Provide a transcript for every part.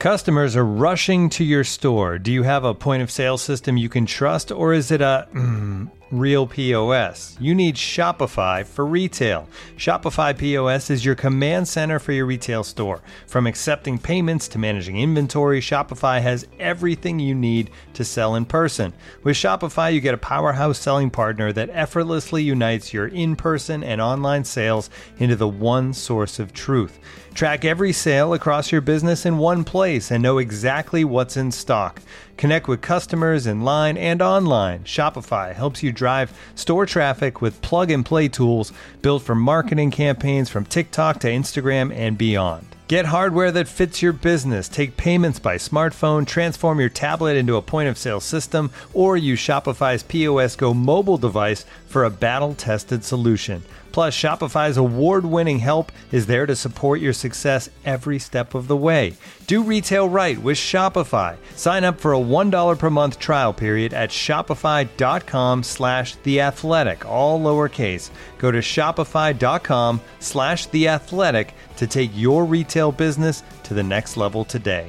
Customers are rushing to your store. Do you have a point of sale system you can trust, or is it a real POS? You need Shopify for retail. Shopify POS is your command center for your retail store. From accepting payments to managing inventory, Shopify has everything you need to sell in person. With Shopify, you get a powerhouse selling partner that effortlessly unites your in-person and online sales into the one source of truth. Track every sale across your business in one place and know exactly what's in stock. Connect with customers in line and online. Shopify helps you drive store traffic with plug-and-play tools built for marketing campaigns from TikTok to Instagram and beyond. Get hardware that fits your business. Take payments by smartphone, transform your tablet into a point-of-sale system, or use Shopify's POS Go mobile device for a battle-tested solution. Plus, Shopify's award-winning help is there to support your success every step of the way. Do retail right with Shopify. Sign up for a $1 per month trial period at shopify.com/theathletic, all lowercase. Go to shopify.com/theathletic to take your retail business to the next level today.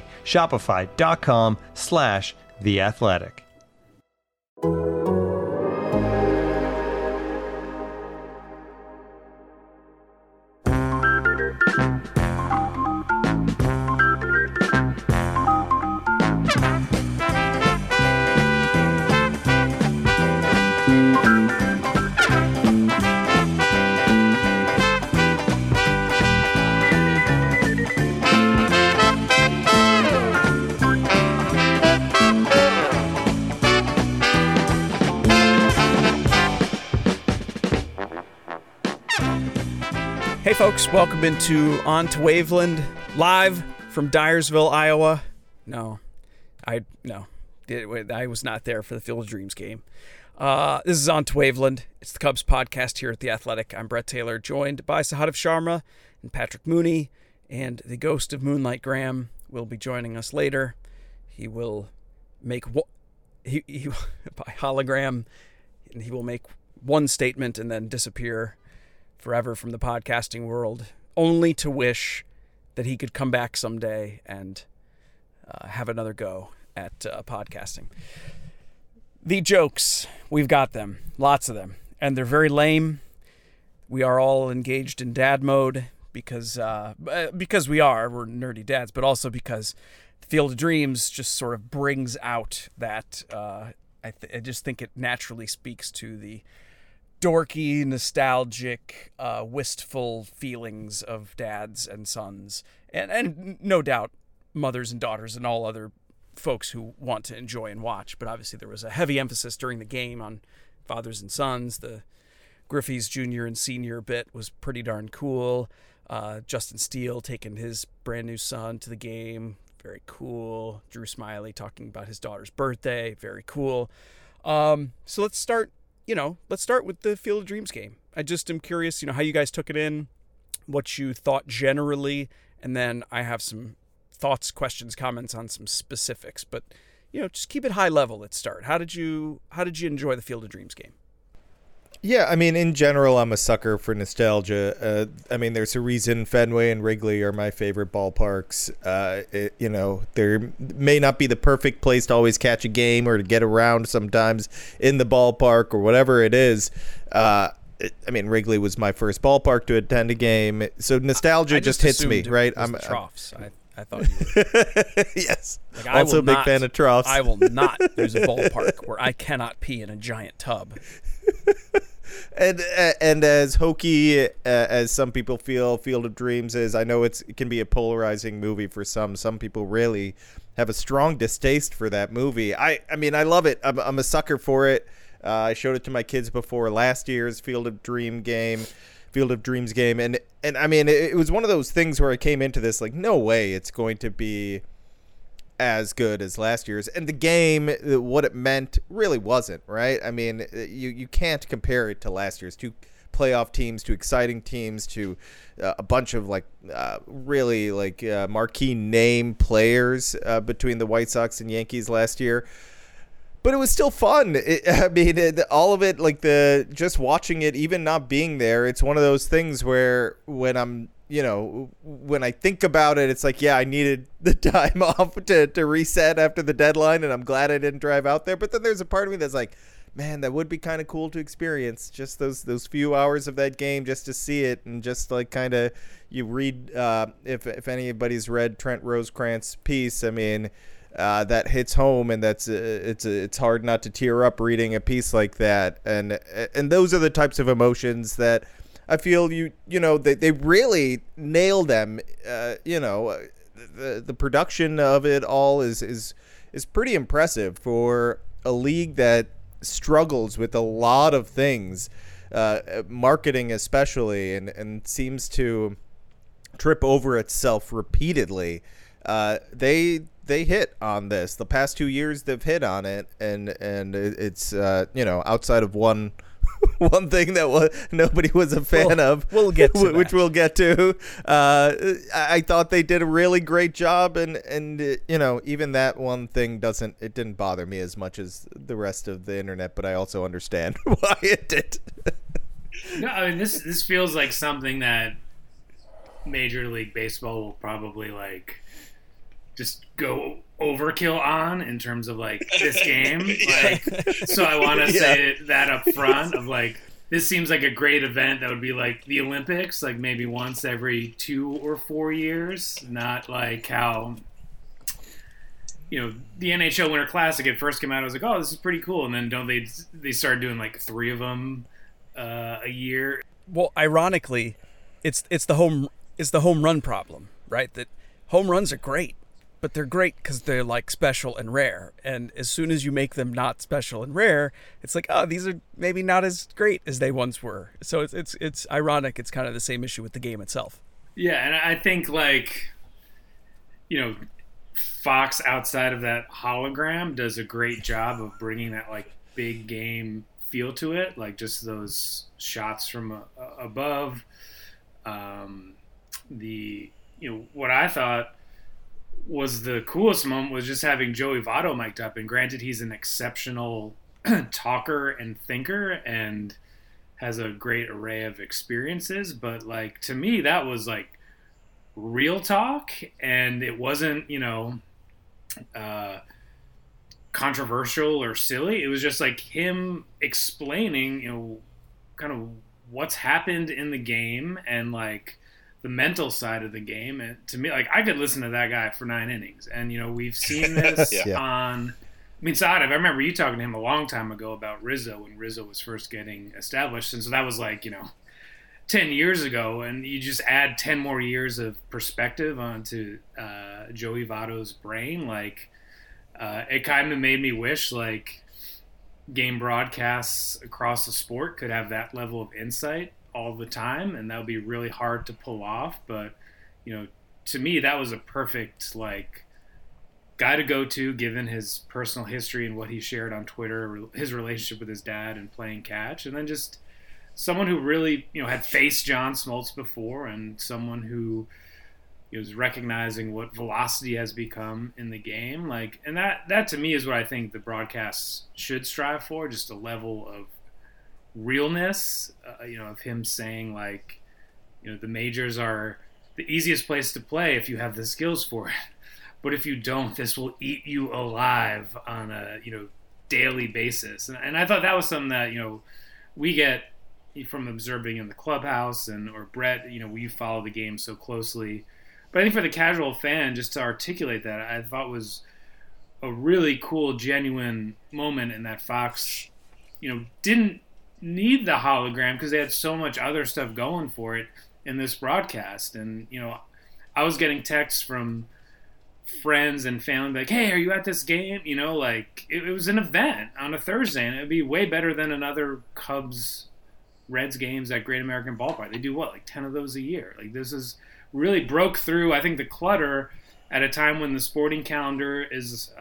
Shopify.com/theathletic. Hey folks, welcome into On to Waveland, live from Dyersville, Iowa. I was not there for the Field of Dreams game. This is On to Waveland. It's the Cubs podcast here at The Athletic. I'm Brett Taylor, joined by Sahadev Sharma and Patrick Mooney, and the ghost of Moonlight Graham will be joining us later. He will make by hologram, and he will make one statement and then disappear forever from the podcasting world, only to wish that he could come back someday and have another go at podcasting. The jokes, we've got them, lots of them, and they're very lame. We are all engaged in dad mode because we're nerdy dads, but also because the Field of Dreams just sort of brings out that, I just think it naturally speaks to the dorky, nostalgic, wistful feelings of dads and sons, and no doubt mothers and daughters and all other folks who want to enjoy and watch. But obviously there was a heavy emphasis during the game on fathers and sons. The Griffey's Jr. and Senior bit was pretty darn cool. Justin Steele taking his brand new son to the game, very cool. Drew Smiley talking about his daughter's birthday, very cool. So let's start with the Field of Dreams game. I just am curious, how you guys took it in, what you thought generally, and then I have some thoughts, questions, comments on some specifics. But, just keep it high level. Let's start. How did you enjoy the Field of Dreams game? Yeah, I mean, in general, I'm a sucker for nostalgia. There's a reason Fenway and Wrigley are my favorite ballparks. There may not be the perfect place to always catch a game or to get around sometimes in the ballpark or whatever it is. Wrigley was my first ballpark to attend a game, so nostalgia just hits me, right? I'm Troughs. I thought you were. Yes. Also a big fan of Troughs. I will not use a ballpark where I cannot pee in a giant tub. And as hokey as some people feel Field of Dreams is, I know it can be a polarizing movie for some. Some people really have a strong distaste for that movie. I love it. I'm a sucker for it. I showed it to my kids before last year's Field of Dreams game, and it was one of those things where I came into this like, no way it's going to be as good as last year's, and the game, what it meant, really wasn't, right? I mean, you can't compare it to last year's. Two playoff teams, two exciting teams, to a bunch of really marquee name players between the White Sox and Yankees last year. But it was still fun. All of it, just watching it, even not being there, it's one of those things where when I'm when I think about it, it's like, yeah, I needed the time off to reset after the deadline, and I'm glad I didn't drive out there. But then there's a part of me that's like, man, that would be kind of cool to experience, just those few hours of that game, just to see it, and just like kind of you read if anybody's read Trent Rosecrans' piece, I mean, that hits home, and that's it's hard not to tear up reading a piece like that, and those are the types of emotions that I feel they really nail them. The production of it all is pretty impressive for a league that struggles with a lot of things, marketing especially, and seems to trip over itself repeatedly. They hit on this. The past 2 years they've hit on it, and it's outside of one thing that nobody was a fan of. We'll get to which that. we'll get to. I thought they did a really great job, and even that one thing didn't bother me as much as the rest of the internet, but I also understand why it did. No, I mean this feels like something that Major League Baseball will probably like just go overkill on in terms of like this game. Like, so I want to say that up front of like, this seems like a great event that would be like the Olympics, like maybe once every 2 or 4 years, not like how, the NHL Winter Classic at first came out. I was like, oh, this is pretty cool. And then they started doing like 3 of them a year. Well, ironically, it's the home run problem, right? That home runs are great, but they're great because they're like special and rare. And as soon as you make them not special and rare, it's like, oh, these are maybe not as great as they once were. So it's ironic. It's kind of the same issue with the game itself. Yeah, and I think like, Fox outside of that hologram does a great job of bringing that like big game feel to it, like just those shots from above. What I thought was the coolest moment was just having Joey Votto mic'd up, and granted he's an exceptional talker and thinker and has a great array of experiences, but like to me that was like real talk, and it wasn't controversial or silly. It was just like him explaining kind of what's happened in the game and like the mental side of the game. And to me, like, I could listen to that guy for 9 innings. And, we've seen this on, Saadav, I remember you talking to him a long time ago about Rizzo when Rizzo was first getting established. And so that was like, 10 years ago. And you just add 10 more years of perspective onto Joey Votto's brain. Like, it kind of made me wish, like, game broadcasts across the sport could have that level of insight all the time, and that would be really hard to pull off. But to me that was a perfect like guy to go to, given his personal history and what he shared on Twitter, his relationship with his dad and playing catch, and then just someone who really had faced John Smoltz before, and someone who is recognizing what velocity has become in the game. Like, and that to me is what I think the broadcasts should strive for, just a level of realness, of him saying like, the majors are the easiest place to play if you have the skills for it, but if you don't, this will eat you alive on a daily basis. And I thought that was something that we get from observing in the clubhouse, or Brett, we follow the game so closely. But I think for the casual fan, just to articulate that, I thought was a really cool, genuine moment in that Fox didn't need the hologram because they had so much other stuff going for it in this broadcast. And I was getting texts from friends and family like, hey, are you at this game? Like it was an event on a Thursday, and it'd be way better than another Cubs Reds games at Great American Ballpark. They do like 10 of those a year. Like, this is really broke through, I think, the clutter at a time when the sporting calendar is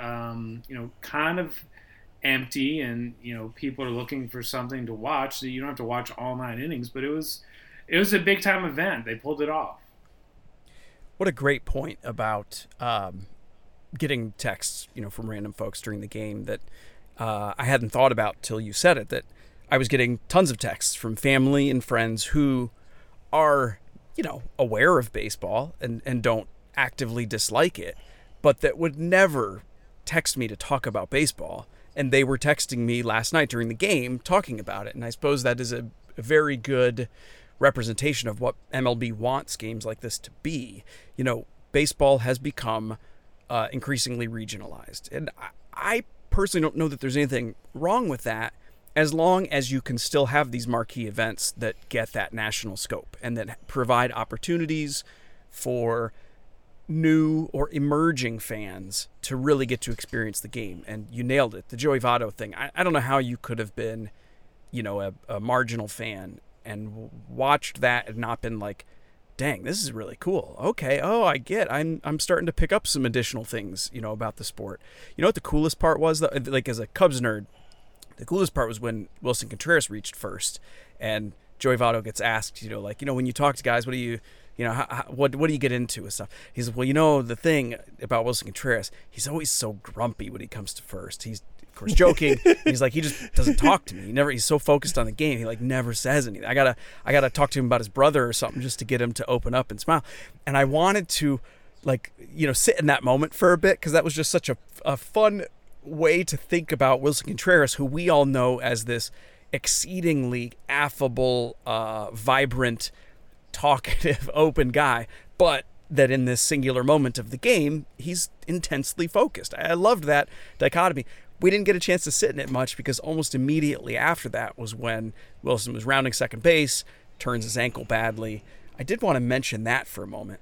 kind of empty, and people are looking for something to watch. So you don't have to watch all 9 innings, but it was a big time event. They pulled it off. What a great point about getting texts from random folks during the game that I hadn't thought about till you said it, that I was getting tons of texts from family and friends who are aware of baseball and don't actively dislike it, but that would never text me to talk about baseball. And they were texting me last night during the game talking about it. And I suppose that is a very good representation of what MLB wants games like this to be. Baseball has become increasingly regionalized. And I personally don't know that there's anything wrong with that, as long as you can still have these marquee events that get that national scope and that provide opportunities for new or emerging fans to really get to experience the game. And you nailed it. The Joey Votto thing. I don't know how you could have been, a marginal fan and watched that and not been like, dang, this is really cool. Okay. Oh, I get, I'm starting to pick up some additional things, about the sport. You know what the coolest part was, though? Like, as a Cubs nerd, the coolest part was when Wilson Contreras reached first and Joey Votto gets asked, when you talk to guys, what do you, what do you get into and stuff? He says, well, the thing about Wilson Contreras, he's always so grumpy when he comes to first. He's, of course, joking. He's like, he just doesn't talk to me. He's so focused on the game. He never says anything. I gotta talk to him about his brother or something just to get him to open up and smile. And I wanted to sit in that moment for a bit, because that was just such a fun way to think about Wilson Contreras, who we all know as this exceedingly affable, vibrant, talkative, open guy, but that in this singular moment of the game, he's intensely focused. I loved that dichotomy. We didn't get a chance to sit in it much, because almost immediately after that was when Wilson was rounding second base, turns his ankle badly. I did want to mention that for a moment.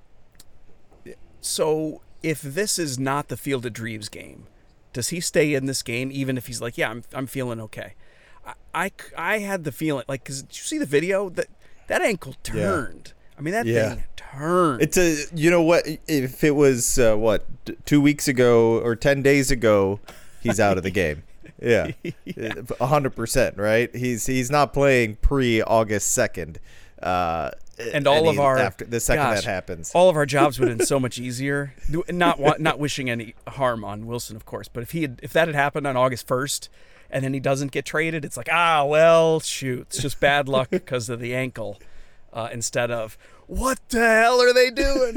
So if this is not the Field of Dreams game, does he stay in this game even if he's like, yeah, I'm feeling okay? I had the feeling, because did you see the video? That ankle turned. Yeah. I mean, that thing turned. It's if it was 2 weeks ago or 10 days ago, he's out of the game. Yeah, 100%. Right? He's not playing pre-August 2nd. And all of our after the second that happens, all of our jobs would have been so much easier. Not wishing any harm on Wilson, of course, but if that had happened on August 1st, and then he doesn't get traded, it's like, shoot, it's just bad luck because of the ankle, instead of what the hell are they doing?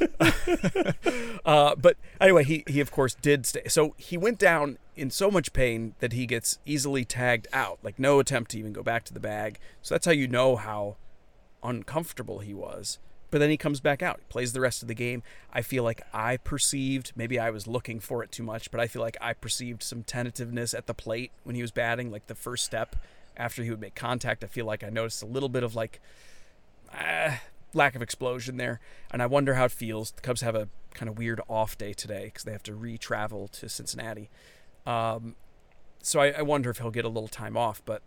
But anyway, he of course did stay. So he went down in so much pain that he gets easily tagged out, no attempt to even go back to the bag. So that's how you know how uncomfortable he was. But then he comes back out, plays the rest of the game. I feel like I perceived, maybe I was looking for it too much, but I feel like I perceived some tentativeness at the plate when he was batting, the first step after he would make contact. I feel like I noticed a little bit of lack of explosion there, and I wonder how it feels. The Cubs have a kind of weird off day today because they have to re-travel to Cincinnati. So I wonder if he'll get a little time off, but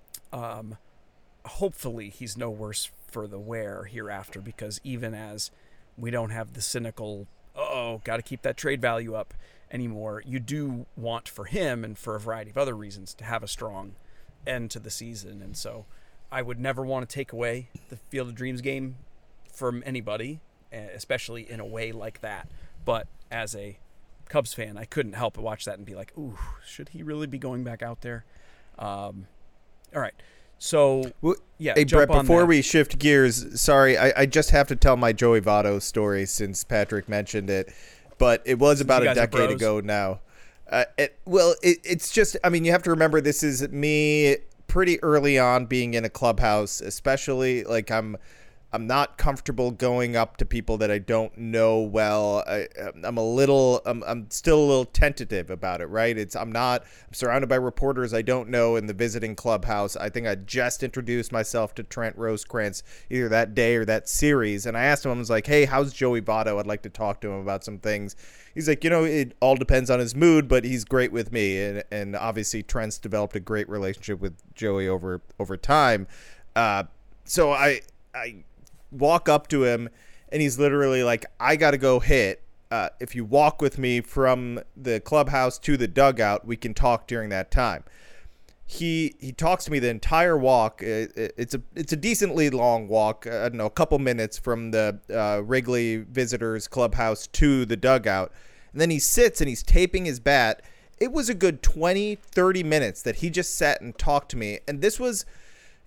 hopefully he's no worse for the wear hereafter, because even as we don't have the cynical, got to keep that trade value up anymore, you do want for him and for a variety of other reasons to have a strong end to the season. And so I would never want to take away the Field of Dreams game from anybody, especially in a way like that. But as a Cubs fan, I couldn't help but watch that and be like, ooh, should he really be going back out there? All right. So, yeah. Hey, Brett, before we shift gears, sorry, I just have to tell my Joey Votto story since Patrick mentioned it, but it was about a decade ago now. It's just, you have to remember, this is me pretty early on being in a clubhouse, especially, I'm not comfortable going up to people that I don't know well. I'm still a little tentative about it, right? I'm surrounded by reporters I don't know in the visiting clubhouse. I think I just introduced myself to Trent Rosecrans either that day or that series. And I asked him, I was like, hey, how's Joey Votto? I'd like to talk to him about some things. He's like, it all depends on his mood, but he's great with me. And obviously Trent's developed a great relationship with Joey over time. So I walk up to him and he's literally like, I got to go hit. If you walk with me from the clubhouse to the dugout, we can talk during that time. He talks to me the entire walk. It's a decently long walk. I don't know, a couple minutes from the Wrigley visitors clubhouse to the dugout. And then he sits and he's taping his bat. It was a good 20, 30 minutes that he just sat and talked to me. And this was,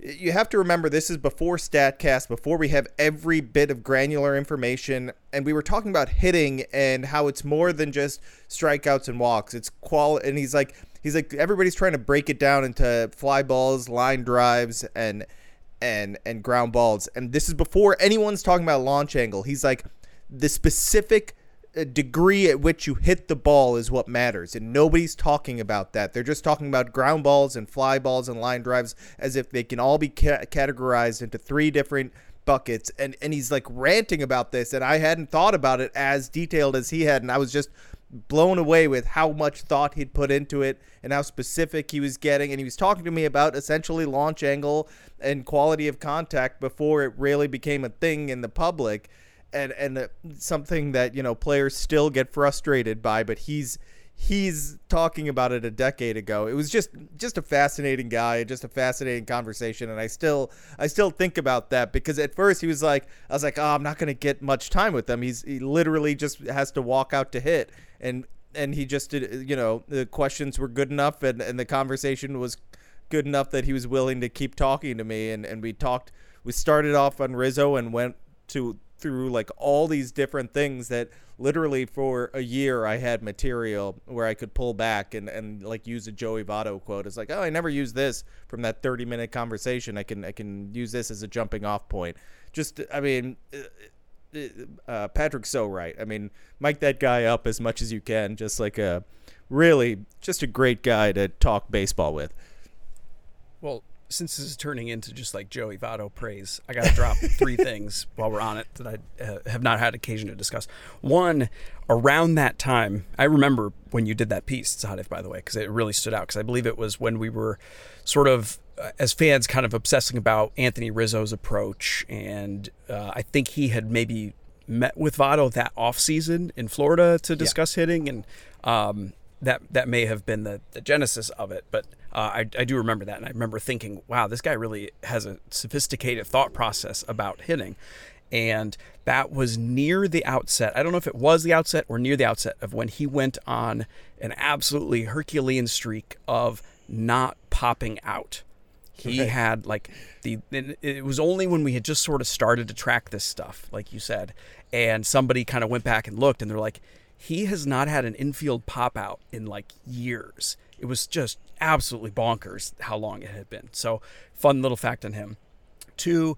you have to remember this is before StatCast, before we have every bit of granular information, and we were talking about hitting and how it's more than just strikeouts and walks. It's quality, and he's like everybody's trying to break it down into fly balls, line drives, and ground balls. And this is before anyone's talking about launch angle. He's like, the specific degree at which you hit the ball is what matters, and nobody's talking about that. They're just talking about ground balls and fly balls and line drives as if they can all be categorized into 3 different buckets. And he's like ranting about this, and I hadn't thought about it as detailed as he had, and I was just blown away with how much thought he'd put into it and how specific he was getting. And he was talking to me about essentially launch angle and quality of contact before it really became a thing in the public. And something that, you know, players still get frustrated by, but he's talking about it a decade ago. It was just a fascinating guy, just a fascinating conversation, and I still think about that, because at first I was like, oh, I'm not going to get much time with him. He literally just has to walk out to hit, and he just did, you know, the questions were good enough, and the conversation was good enough that he was willing to keep talking to me, and we started off on Rizzo and went through like all these different things that literally for a year I had material where I could pull back and like use a Joey Votto quote. It's like, oh, I never used this from that 30-minute conversation. I can use this as a jumping off point. Just, I mean, Patrick's so right. I mean, mic that guy up as much as you can. Just like just a great guy to talk baseball with. Well, since this is turning into just like Joey Votto praise, I got to drop 3 things while we're on it that I have not had occasion to discuss. One, around that time, I remember when you did that piece, Sadif, by the way, because it really stood out, because I believe it was when we were sort of, as fans, kind of obsessing about Anthony Rizzo's approach, and I think he had maybe met with Votto that offseason in Florida to discuss hitting, and that may have been the genesis of it, but I do remember that, and I remember thinking, wow, this guy really has a sophisticated thought process about hitting. And that was near the outset. I don't know if it was the outset or near the outset of when he went on an absolutely Herculean streak of not popping out. He had like it was only when we had just sort of started to track this stuff, like you said, and somebody kind of went back and looked, and they're like, he has not had an infield pop out in like years. It was just absolutely bonkers how long it had been. So fun little fact on him. 2,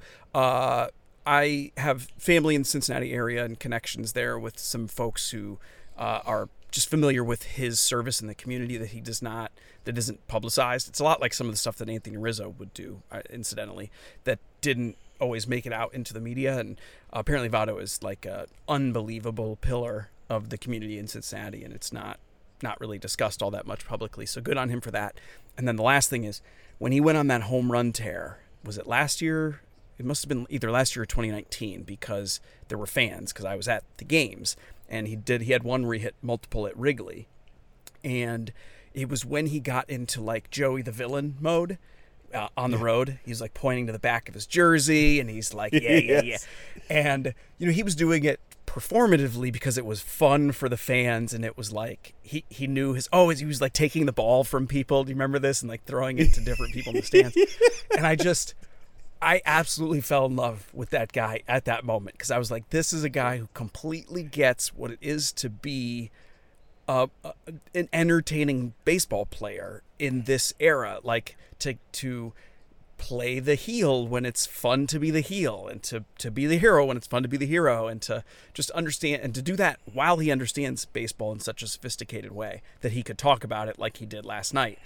I have family in the Cincinnati area and connections there with some folks who are just familiar with his service in the community that isn't publicized. It's a lot like some of the stuff that Anthony Rizzo would do, incidentally, that didn't always make it out into the media. And apparently Votto is like an unbelievable pillar of the community in Cincinnati, and it's not really discussed all that much publicly. So good on him for that. And then the last thing is, when he went on that home run tear, was it last year? It must have been either last year or 2019, because there were fans, because I was at the games, and he had one where he hit multiple at Wrigley. And it was when he got into like Joey the villain mode on the road. He's like pointing to the back of his jersey, and he's like, yeah. And, you know, he was doing it performatively because it was fun for the fans, and it was like he knew he was like taking the ball from people. Do you remember this? And like throwing it to different people in the stands. And I absolutely fell in love with that guy at that moment, because I was like, this is a guy who completely gets what it is to be an entertaining baseball player in this era, like to play the heel when it's fun to be the heel, and to be the hero when it's fun to be the hero, and to just understand, and to do that while he understands baseball in such a sophisticated way that he could talk about it like he did last night.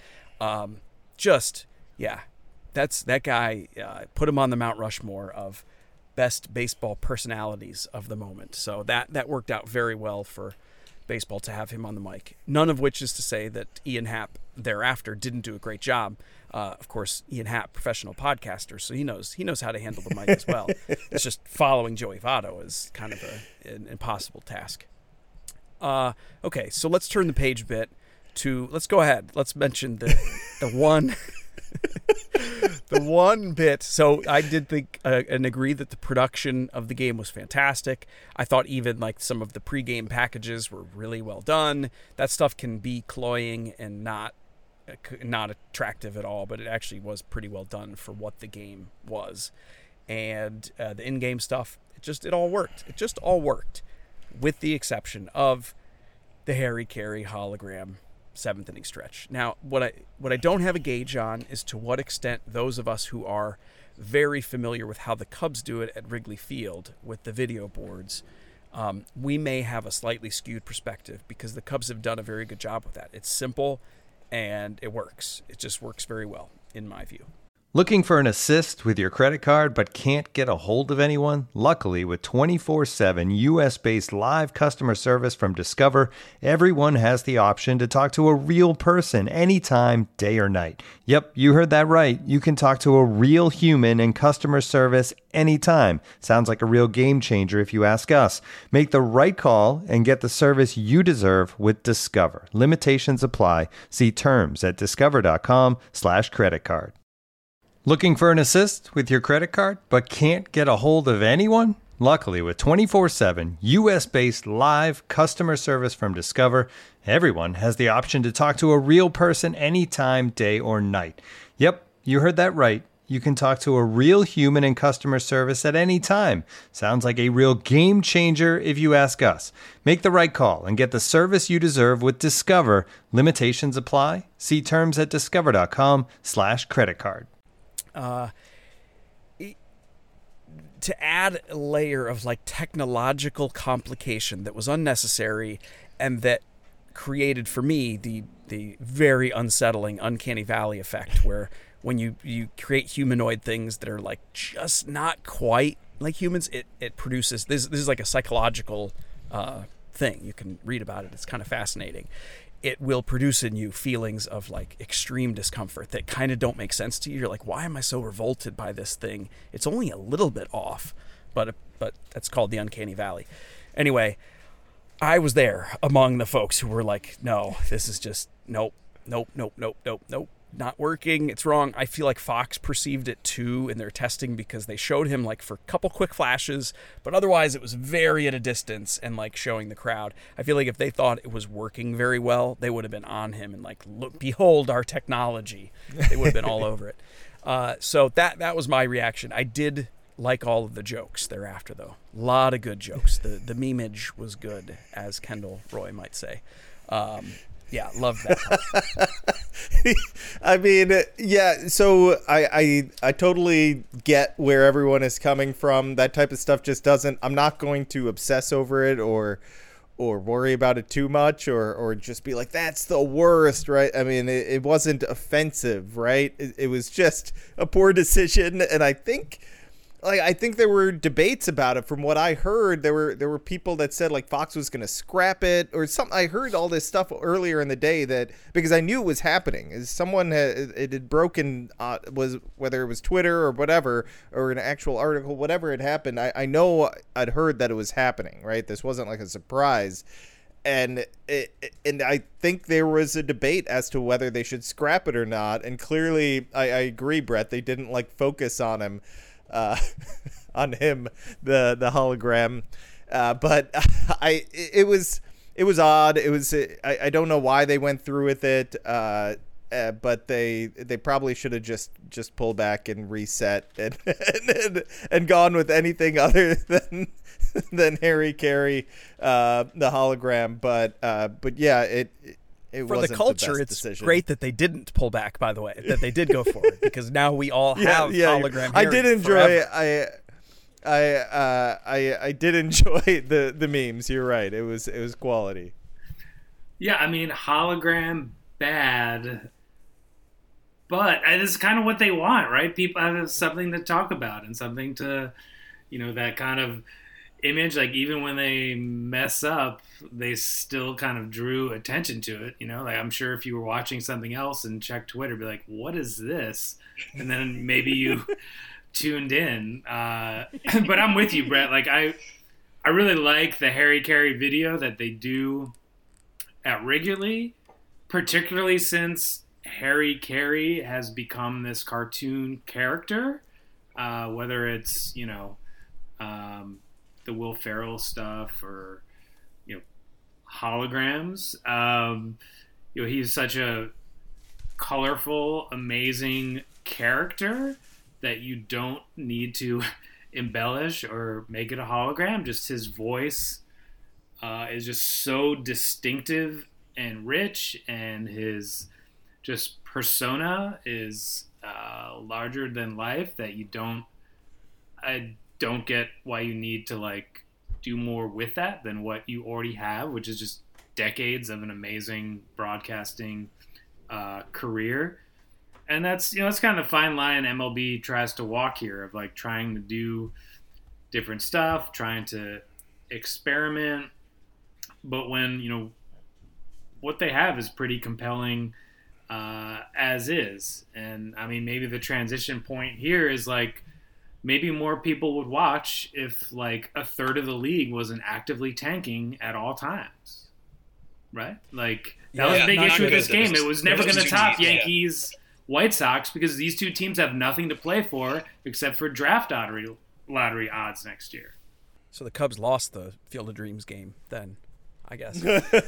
That's that guy. Put him on the Mount Rushmore of best baseball personalities of the moment. So that worked out very well for baseball to have him on the mic. None of which is to say that Ian Happ thereafter didn't do a great job. Of course, Ian Happ, professional podcaster, so he knows how to handle the mic as well. It's just following Joey Votto is kind of an impossible task. Okay, so let's turn the page a bit let's go ahead. Let's mention the one the one bit. So I did think and agree that the production of the game was fantastic. I thought even like some of the pregame packages were really well done. That stuff can be cloying and not not attractive at all, but it actually was pretty well done for what the game was. And the in-game stuff, it all worked. It just all worked, with the exception of the Harry Carey hologram 7th inning stretch. Now, what I don't have a gauge on is to what extent those of us who are very familiar with how the Cubs do it at Wrigley Field with the video boards, we may have a slightly skewed perspective, because the Cubs have done a very good job with that. It's simple and it works. It just works very well, in my view. Looking for an assist with your credit card but can't get a hold of anyone? Luckily, with 24/7 US-based live customer service from Discover, everyone has the option to talk to a real person anytime, day or night. Yep, you heard that right. You can talk to a real human in customer service anytime. Sounds like a real game changer if you ask us. Make the right call and get the service you deserve with Discover. Limitations apply. See terms at discover.com/creditcard. Looking for an assist with your credit card but can't get a hold of anyone? Luckily, with 24/7 US-based live customer service from Discover, everyone has the option to talk to a real person anytime, day or night. Yep, you heard that right. You can talk to a real human in customer service at any time. Sounds like a real game changer if you ask us. Make the right call and get the service you deserve with Discover. Limitations apply. See terms at discover.com/creditcard. To add a layer of like technological complication that was unnecessary, and that created for me the very unsettling uncanny valley effect, where when you create humanoid things that are like just not quite like humans, it produces this is like a psychological thing. You can read about it. It's kind of fascinating. It will produce in you feelings of like extreme discomfort that kind of don't make sense to you. You're like, why am I so revolted by this thing? It's only a little bit off, but that's called the uncanny valley. Anyway, I was there among the folks who were like, no, this is just nope, not working. It's wrong. I feel like Fox perceived it too in their testing, because they showed him like for a couple quick flashes, but otherwise it was very at a distance and like showing the crowd. I feel like if they thought it was working very well, they would have been on him and like, look, behold our technology. They would have been all over it. So that was my reaction. I did like all of the jokes thereafter, though. A lot of good jokes. The memeage was good, as Kendall Roy might say. Yeah, love that part. I mean, yeah, so I totally get where everyone is coming from. That type of stuff just doesn't, I'm not going to obsess over it or worry about it too much or just be like, that's the worst, right? I mean, it wasn't offensive, right? It was just a poor decision, and I think there were debates about it. From what I heard, there were people that said like Fox was going to scrap it or something. I heard all this stuff earlier in the day, that because I knew it was happening. As someone it had broken, was whether it was Twitter or whatever, or an actual article, whatever had happened. I know I'd heard that it was happening, right? This wasn't like a surprise. And I think there was a debate as to whether they should scrap it or not. And clearly, I agree, Brett, they didn't like focus on him. On him, the hologram, but it was odd. It was I don't know why they went through with it, but they probably should have just pulled back and reset and gone with anything other than Harry Carey, the hologram. But yeah, it for the culture, it's decision. Great that they didn't pull back, by the way, that they did go for it, because now we all have hologram Harry. I did enjoy forever. I did enjoy the memes. You're right. It was quality. Yeah, I mean, hologram bad, but it's kind of what they want, right? People have something to talk about and something to, that kind of image. Like, even when they mess up, they still kind of drew attention to it. Like, I'm sure if you were watching something else and checked Twitter, be like, what is this? And then maybe you tuned in. But I'm with you, Brett. Like, I really like the Harry Carey video that they do at Wrigley, particularly since Harry Carey has become this cartoon character, whether it's, the Will Ferrell stuff or holograms. He's such a colorful, amazing character that you don't need to embellish or make it a hologram. Just his voice is just so distinctive and rich, and his just persona is larger than life, that I don't get why you need to like do more with that than what you already have, which is just decades of an amazing broadcasting career. And that's kind of the fine line MLB tries to walk here, of like trying to do different stuff, trying to experiment. But when, what they have is pretty compelling as is. And I mean, maybe the transition point here is like, maybe more people would watch if like a third of the league wasn't actively tanking at all times. Right? Like that was a big issue with this game. It was never going to top Yankees White Sox because these two teams have nothing to play for except for draft lottery odds next year. So the Cubs lost the Field of Dreams game then, I guess.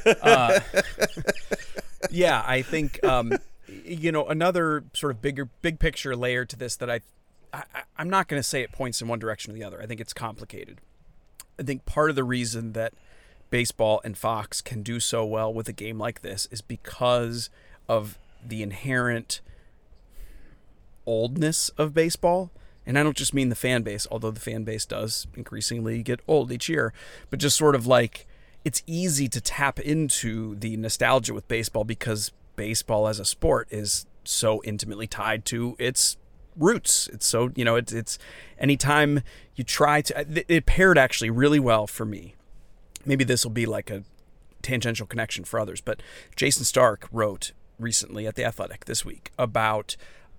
Yeah, I think another sort of big picture layer to this that I'm not going to say it points in one direction or the other. I think it's complicated. I think part of the reason that baseball and Fox can do so well with a game like this is because of the inherent oldness of baseball. And I don't just mean the fan base, although the fan base does increasingly get old each year, but just sort of like it's easy to tap into the nostalgia with baseball because baseball as a sport is so intimately tied to its roots. It's so, it's anytime you try to, it paired actually really well for me. Maybe this will be like a tangential connection for others, but Jason Stark wrote recently at The Athletic this week about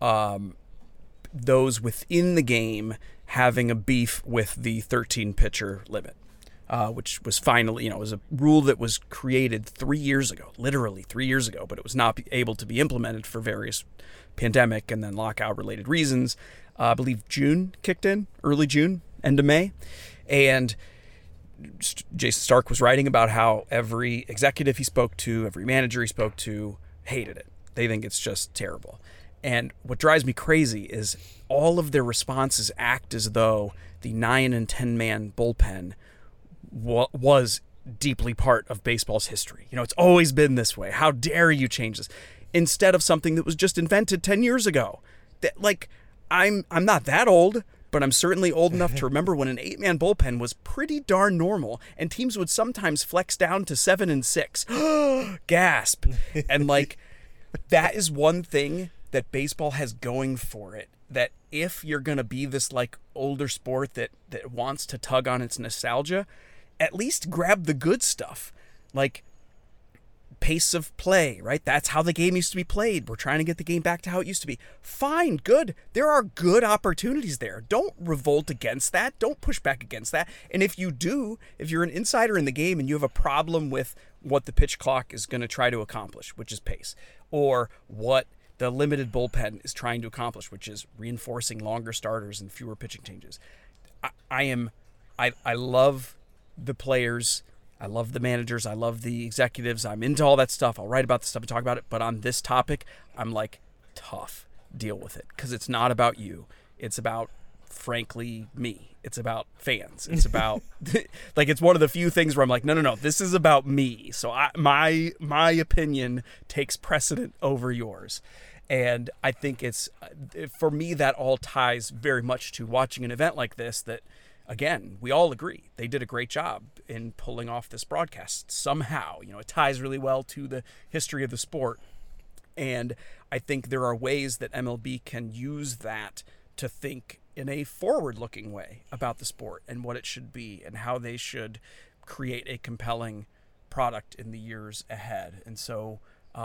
those within the game having a beef with the 13 pitcher limit, which was finally, was a rule that was created 3 years ago, literally 3 years ago, but it was not able to be implemented for various pandemic and then lockout related reasons. I believe June kicked in, early June, end of May. And Jason Stark was writing about how every executive he spoke to, every manager he spoke to hated it. They think it's just terrible. And what drives me crazy is all of their responses act as though the 9 and 10 man bullpen was deeply part of baseball's history. It's always been this way. How dare you change this? Instead of something that was just invented 10 years ago. That, like, I'm not that old, but I'm certainly old enough to remember when an 8-man bullpen was pretty darn normal, and teams would sometimes flex down to 7 and 6. Gasp. And like, that is one thing that baseball has going for it, that if you're going to be this like older sport that wants to tug on its nostalgia, at least grab the good stuff. Like pace of play, right? That's how the game used to be played. We're trying to get the game back to how it used to be. Fine, good. There are good opportunities there. Don't revolt against that. Don't push back against that. And if you do, if you're an insider in the game and you have a problem with what the pitch clock is going to try to accomplish, which is pace, or what the limited bullpen is trying to accomplish, which is reinforcing longer starters and fewer pitching changes. I love the players. I love the managers. I love the executives. I'm into all that stuff. I'll write about the stuff and talk about it. But on this topic, I'm like, tough. Deal with it. Because it's not about you. It's about, frankly, me. It's about fans. It's about, like, it's one of the few things where I'm like, no. This is about me. So my opinion takes precedent over yours. And I think it's, for me, that all ties very much to watching an event like this that, again, we all agree they did a great job in pulling off this broadcast somehow. It ties really well to the history of the sport. And I think there are ways that MLB can use that to think in a forward-looking way about the sport and what it should be and how they should create a compelling product in the years ahead. And so,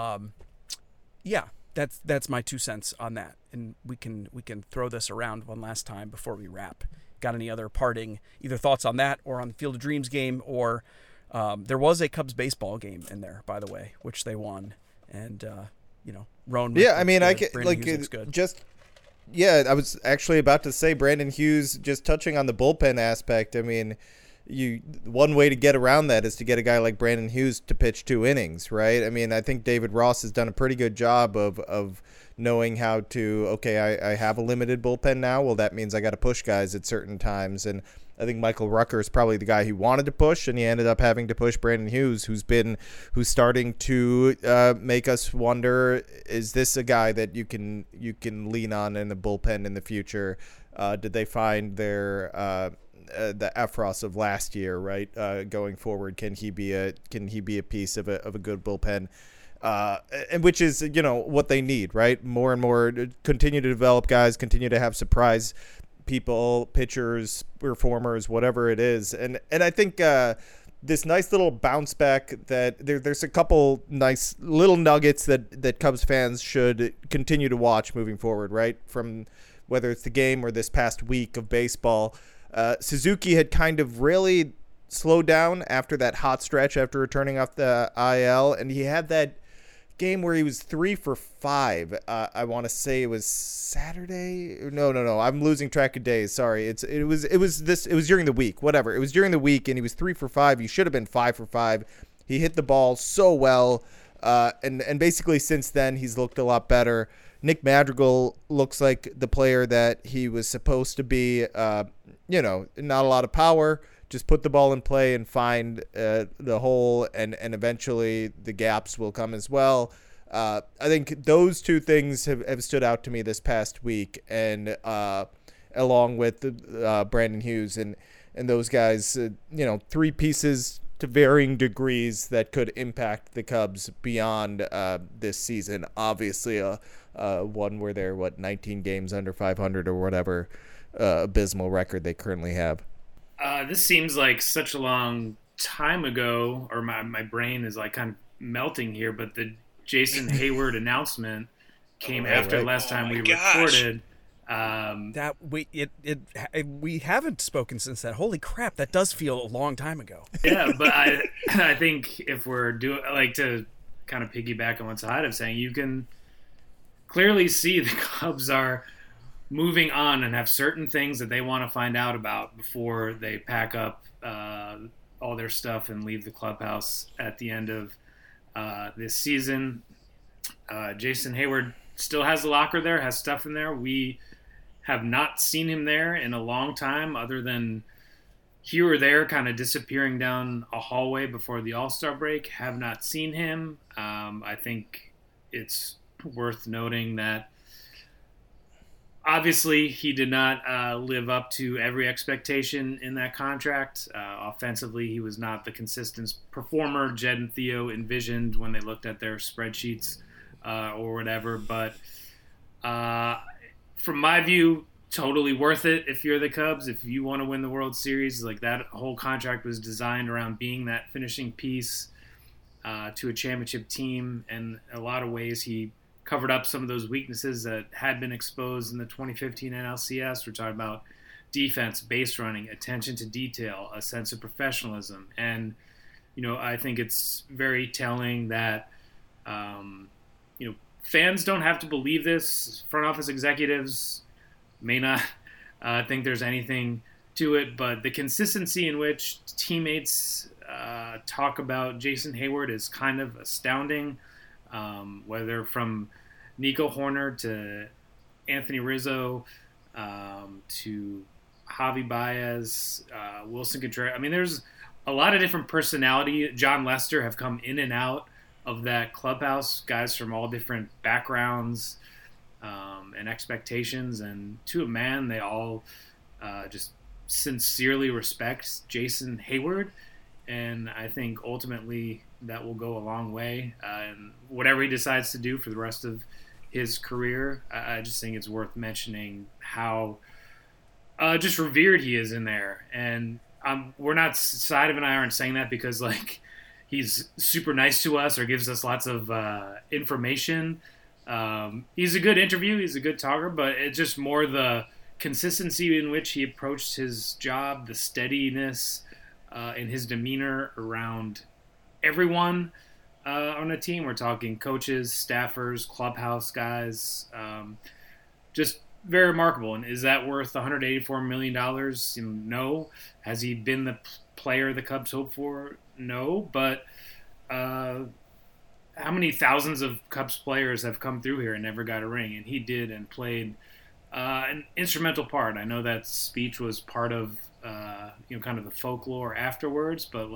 that's my 2 cents on that. And we can throw this around one last time before we wrap. Got any other parting either thoughts on that or on the Field of Dreams game? Or there was a Cubs baseball game in there, by the way, which they won. And Roan. Yeah, I mean, I get like just. Yeah, I was actually about to say Brandon Hughes, just touching on the bullpen aspect. I mean, one way to get around that is to get a guy like Brandon Hughes to pitch 2 innings, right? I mean, I think David Ross has done a pretty good job of knowing how to, okay, I have a limited bullpen now. Well, that means I got to push guys at certain times. And I think Michael Rucker is probably the guy he wanted to push, and he ended up having to push Brandon Hughes, who's starting to make us wonder, is this a guy that you can lean on in the bullpen in the future? Did they find their the Efros of last year, right? Going forward, can he be a piece of a good bullpen? And which is, what they need, right? More and more, continue to develop guys, continue to have surprise people, pitchers, performers, whatever it is. And I think this nice little bounce back that there's a couple nice little nuggets that Cubs fans should continue to watch moving forward, right? From whether it's the game or this past week of baseball. Suzuki had kind of really slowed down after that hot stretch after returning off the IL, and he had that game where he was 3 for 5. I want to say it was Saturday. No. I'm losing track of days. Sorry. It was during the week. Whatever. It was during the week, and he was 3 for 5. He should have been 5 for 5. He hit the ball so well, and basically since then he's looked a lot better. Nick Madrigal looks like the player that he was supposed to be. Not a lot of power. Just put the ball in play and find the hole, and eventually the gaps will come as well. I think those two things have stood out to me this past week, and along with Brandon Hughes and those guys, 3 pieces to varying degrees that could impact the Cubs beyond this season. Obviously, one where they're 19 games under 500 or whatever abysmal record they currently have. This seems like such a long time ago, or my brain is like kind of melting here, but the Jason Hayward announcement came after last time we recorded. That we haven't spoken since then. Holy crap, that does feel a long time ago. Yeah, but I think if we're to kind of piggyback on what Sahad is saying, you can clearly see the Cubs are moving on and have certain things that they want to find out about before they pack up all their stuff and leave the clubhouse at the end of this season. Jason Hayward still has a locker there, has stuff in there. We have not seen him there in a long time, other than here or there kind of disappearing down a hallway before the All-Star break. Have not seen him. I think it's worth noting that obviously, he did not live up to every expectation in that contract. Offensively, he was not the consistent performer Jed and Theo envisioned when they looked at their spreadsheets or whatever. But from my view, totally worth it if you're the Cubs. If you want to win the World Series, like that whole contract was designed around being that finishing piece to a championship team. And in a lot of ways, he covered up some of those weaknesses that had been exposed in the 2015 NLCS. We're talking about defense, base running, attention to detail, a sense of professionalism. And, I think it's very telling that, fans don't have to believe this. Front office executives may not think there's anything to it, but the consistency in which teammates talk about Jason Hayward is kind of astounding. Whether from Nico Horner to Anthony Rizzo to Javi Baez, Wilson Contreras. I mean, there's a lot of different personality. John Lester have come in and out of that clubhouse, guys from all different backgrounds and expectations. And to a man, they all just sincerely respect Jason Hayward. And I think ultimately that will go a long way. And whatever he decides to do for the rest of his career, I just think it's worth mentioning how just revered he is in there. And we're not, Side and I aren't saying that because he's super nice to us or gives us lots of information. He's a good interview. He's a good talker, but it's just more the consistency in which he approached his job, the steadiness in his demeanor around everyone on a team. We're talking coaches, staffers, clubhouse guys. Just very remarkable. And is that worth $184 million? No. Has he been the player the Cubs hope for? No, but how many thousands of Cubs players have come through here and never got a ring? And he did, and played an instrumental part. I know that speech was part of kind of the folklore afterwards, but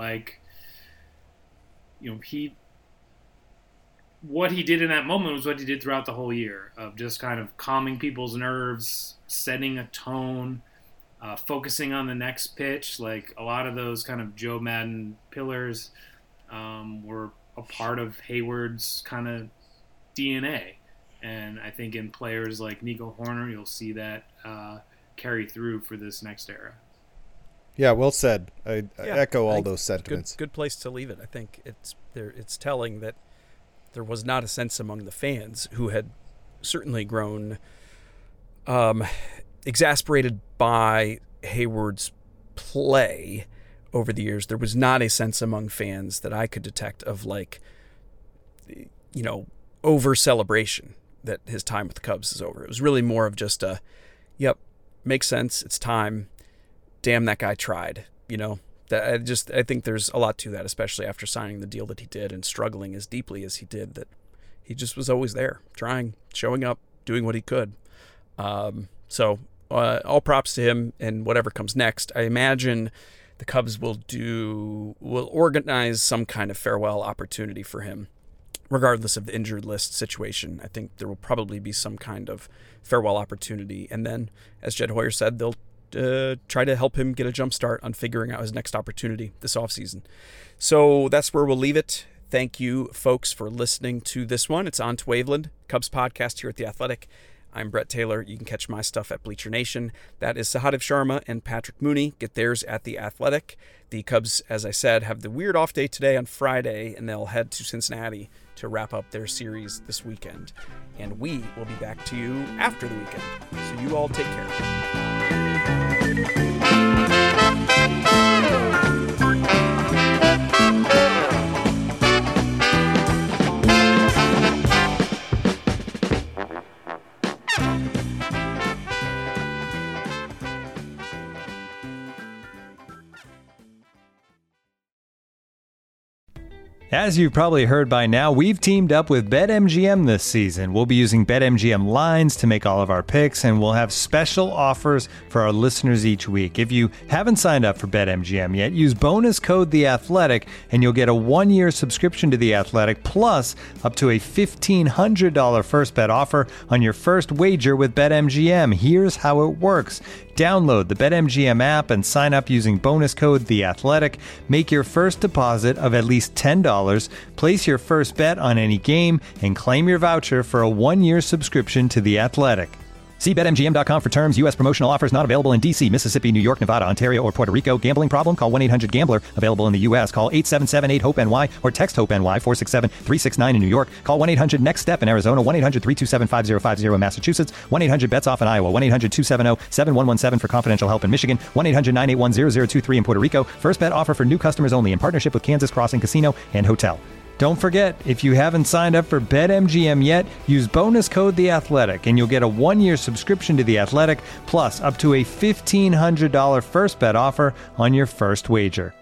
what he did in that moment was what he did throughout the whole year, of just kind of calming people's nerves, setting a tone, focusing on the next pitch. Like, a lot of those kind of Joe Madden pillars were a part of Hayward's kind of DNA. And I think in players like Nico Hoerner, you'll see that carry through for this next era. Yeah, well said. I echo all those sentiments. Good place to leave it. I think it's telling that there was not a sense among the fans, who had certainly grown exasperated by Hayward's play over the years. There was not a sense among fans that I could detect of over celebration that his time with the Cubs is over. It was really more of just makes sense. It's time. Damn, that guy tried. I think there's a lot to that, especially after signing the deal that he did and struggling as deeply as he did, that he just was always there, trying, showing up, doing what he could. So all props to him, and whatever comes next. I imagine the Cubs will organize some kind of farewell opportunity for him, regardless of the injured list situation. I think there will probably be some kind of farewell opportunity. And then, as Jed Hoyer said, they'll try to help him get a jump start on figuring out his next opportunity this offseason. So that's where we'll leave it. Thank you, folks, for listening to this one. It's On to Waveland, Cubs podcast here at The Athletic. I'm Brett Taylor. You can catch my stuff at Bleacher Nation. That is Sahadev Sharma and Patrick Mooney. Get theirs at The Athletic. The Cubs, as I said, have the weird off day today on Friday, and they'll head to Cincinnati to wrap up their series this weekend. And we will be back to you after the weekend. So you all take care. As you've probably heard by now, we've teamed up with BetMGM this season. We'll be using BetMGM lines to make all of our picks, and we'll have special offers for our listeners each week. If you haven't signed up for BetMGM yet, use bonus code THEATHLETIC, and you'll get a 1-year subscription to The Athletic, plus up to a $1,500 first bet offer on your first wager with BetMGM. Here's how it works. Download the BetMGM app and sign up using bonus code THEATHLETIC. Make your first deposit of at least $10, place your first bet on any game, and claim your voucher for a 1-year subscription to The Athletic. See BetMGM.com for terms. U.S. promotional offers not available in D.C., Mississippi, New York, Nevada, Ontario, or Puerto Rico. Gambling problem? Call 1-800-GAMBLER. Available in the U.S. Call 877-8-HOPE-NY or text HOPE-NY 467-369 in New York. Call 1-800-NEXT-STEP in Arizona. 1-800-327-5050 in Massachusetts. 1-800-BETS-OFF in Iowa. 1-800-270-7117 for confidential help in Michigan. 1-800-981-0023 in Puerto Rico. First bet offer for new customers only in partnership with Kansas Crossing Casino and Hotel. Don't forget, if you haven't signed up for BetMGM yet, use bonus code THEATHLETIC, and you'll get a 1-year subscription to The Athletic, plus up to a $1,500 first bet offer on your first wager.